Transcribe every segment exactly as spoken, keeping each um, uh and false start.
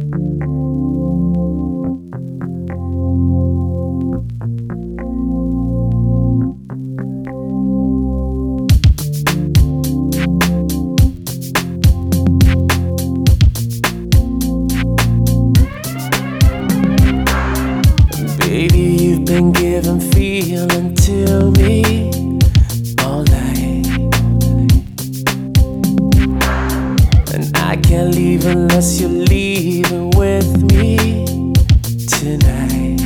Baby, you've been giving feeling to me all night, and I can't leave unless you're leaving with me tonight.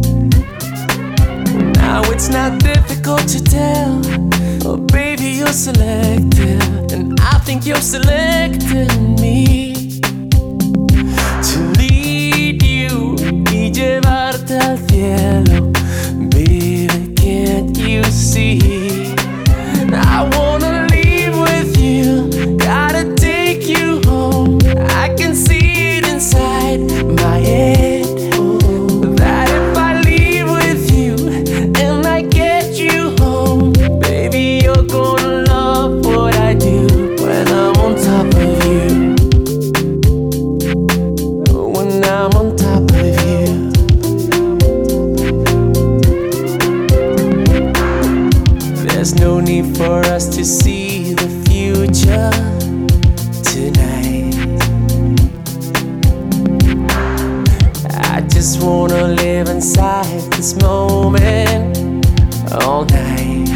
Now it's not difficult to tell, oh baby, you're selective, and I think you're selecting me to lead you y llevarte al cielo. Baby, can't you see? I wanna leave with you, gotta take you home. I can see it inside my head that if I leave with you and I get you home, baby, you're gonna love what I do when I'm on top of you. When I'm on top of you. There's no need for us to see the future tonight. I just wanna live inside this moment all night.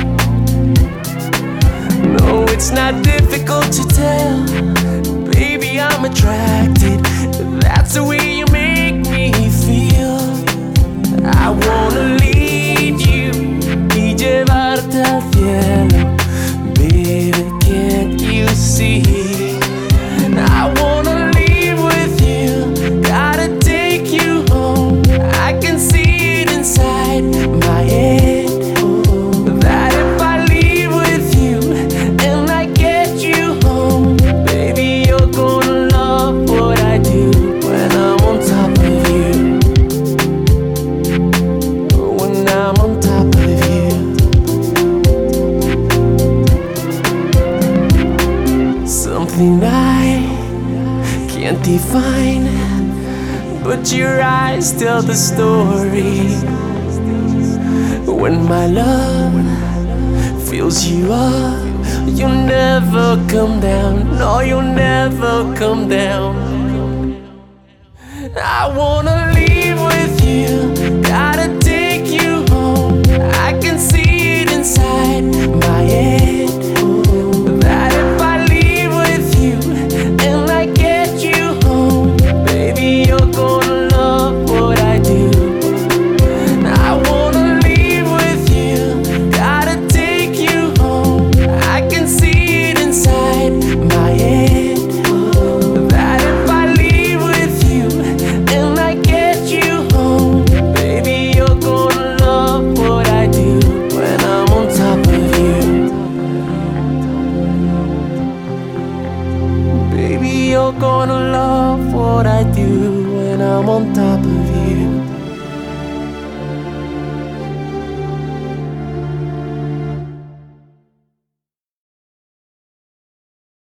No, it's not difficult to tell, baby, I'm attracted. That's the way you make me feel. I wanna lead you y llevarte al cielo. Baby, can't you see? I wanna leave with you, gotta take you home. I can see it inside my head that if I leave with you and I get you home, baby, you're gonna love what I do when I'm on top of you. When I'm on top of you. Something I can't define, but your eyes tell the story. When my love fills you up, you'll never come down. No, you'll never come down. I wanna